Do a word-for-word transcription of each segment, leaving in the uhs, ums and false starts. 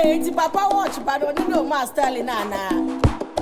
Hey, the Papa Watch, but don't know Master Linana.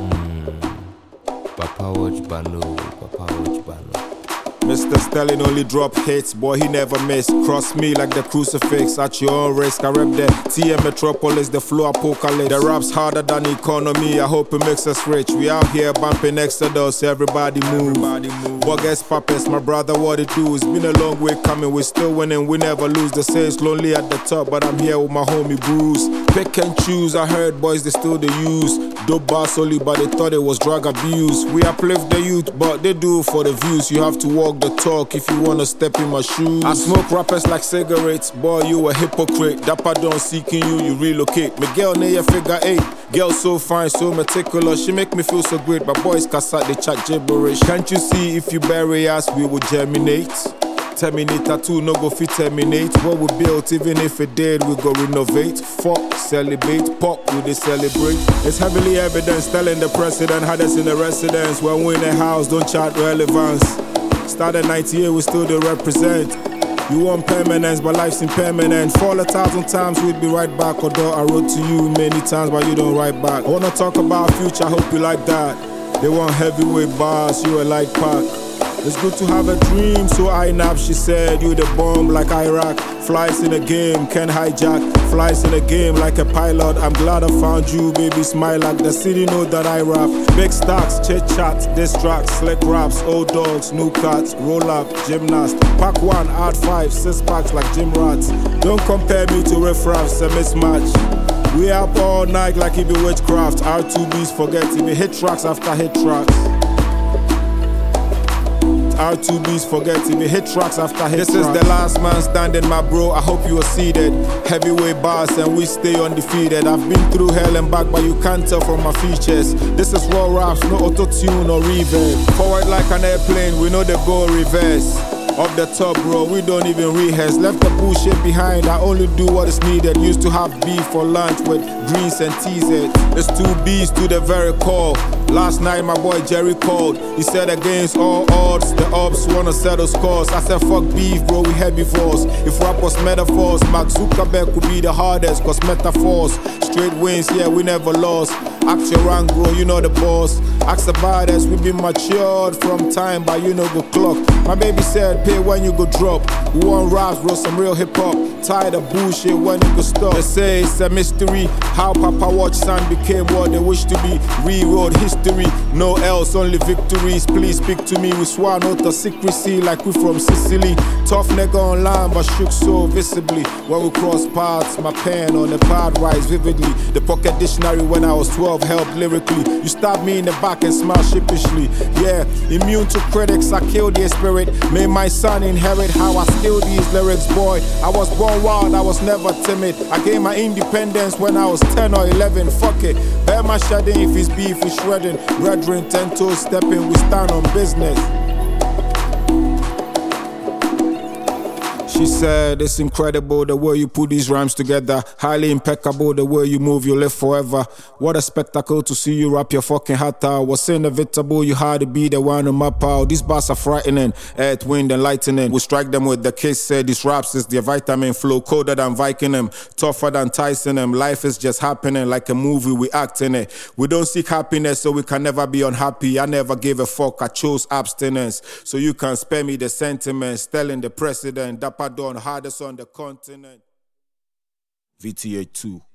Papa Watch Bano, Papa Watch Bano. Mister Sterling only drop hits, boy he never miss. Cross me like the crucifix, at your own risk. I rep the T M Metropolis, the flow apocalypse. The rap's harder than economy, I hope it makes us rich. We out here bumping Exodus, everybody move. Everybody move. Bogus Papas, my brother, what it do? It's been a long way coming, we still winning, we never lose. They say it's lonely at the top, but I'm here with my homie Bruce. Pick and choose, I heard boys they still the use. Dope bars only, but they thought it was drug abuse. We uplift the youth, but they do it for the views. You have to walk the talk if you wanna step in my shoes. I smoke rappers like cigarettes, boy you a hypocrite. Dapper don't seeking you, you relocate. Miguel near figure eight, girl so fine, so meticulous. She make me feel so great, but boys cast out they chat gibberish. Can't you see if you bury us, we will germinate? Terminator two, no go fit terminate. What we built, even if it did, we go renovate. Fuck, celebrate, pop, we they celebrate. It's heavily evidence, telling the president had us in the residence. When we in the house, don't chat relevance. Started ninety-eight, we still they represent. You want permanence, but life's impermanent. Fall a thousand times, we'd be right back. Although I wrote to you many times, but you don't write back. I wanna talk about future, I hope you like that. They want heavyweight bars, you a light pack. It's good to have a dream, so I nap, she said. You the bomb like Iraq. Flies in the game, can hijack. Flies in the game like a pilot. I'm glad I found you, baby, smile like the city know that I rap. Big stacks, chit chats, diss tracks, slick raps, old dogs, new cats, roll up, gymnast. Pack one, add five, six packs like gym rats. Don't compare me to riffraffs, a mismatch. We up all night like it be witchcraft. R two B's forget it be hit tracks after hit tracks. R two B's forget it be hit tracks after hit This tracks. Is the last man standing, my bro, I hope you are seated. Heavyweight bars and we stay undefeated. I've been through hell and back, but you can't tell from my features. This is raw raps, no auto-tune or reverb. Forward like an airplane, we know the go reverse. Off the top, bro, we don't even rehearse. Left the bullshit behind, I only do what is needed. Used to have beef for lunch with greens and T Z. It's two B's to the very core. Last night my boy Jerry called. He said against all odds, the ops wanna settle scores. I said fuck beef, bro, we heavy force. If rap was metaphors, Mark Zuckerberg could be the hardest, cause metaphors. Straight wins, yeah, we never lost. Act your rank, bro, you know the boss. Ask about us, we been matured from time, but you know go clock. My baby said, pay when you go drop. We want raps, bro, some real hip hop. Tired of bullshit when you go stop. They say it's a mystery how Papa Watch son became what they wish to be. Rewrote history, no else, only victories. Please speak to me, we swear not the secrecy like we from Sicily. Tough nigga online, but shook so visibly. When we cross paths, my pen on the pad rise vividly. The pocket dictionary when I was twelve helped lyrically. You stabbed me in the back and smile sheepishly. Yeah, immune to critics, I killed their spirit. Made my son inherit how I steal these lyrics, boy. I was born wild, I was never timid. I gained my independence when I was ten or eleven. Fuck it, bear my shedding if it's beef, we shredding. Brethren, ten toes stepping, we stand on business. She said, it's incredible the way you put these rhymes together. Highly impeccable the way you move, you live forever. What a spectacle to see you rap your fucking heart out. Was inevitable, you had to be the one to map out. These bars are frightening, earth, wind and lightning. We strike them with the kiss, said these raps is their vitamin flow. Colder than Viking them, tougher than Tyson them. Life is just happening like a movie, we act in it. We don't seek happiness, so we can never be unhappy. I never gave a fuck, I chose abstinence. So you can spare me the sentiments. Telling the president, Dapper Don, hardest on the continent. V T A two.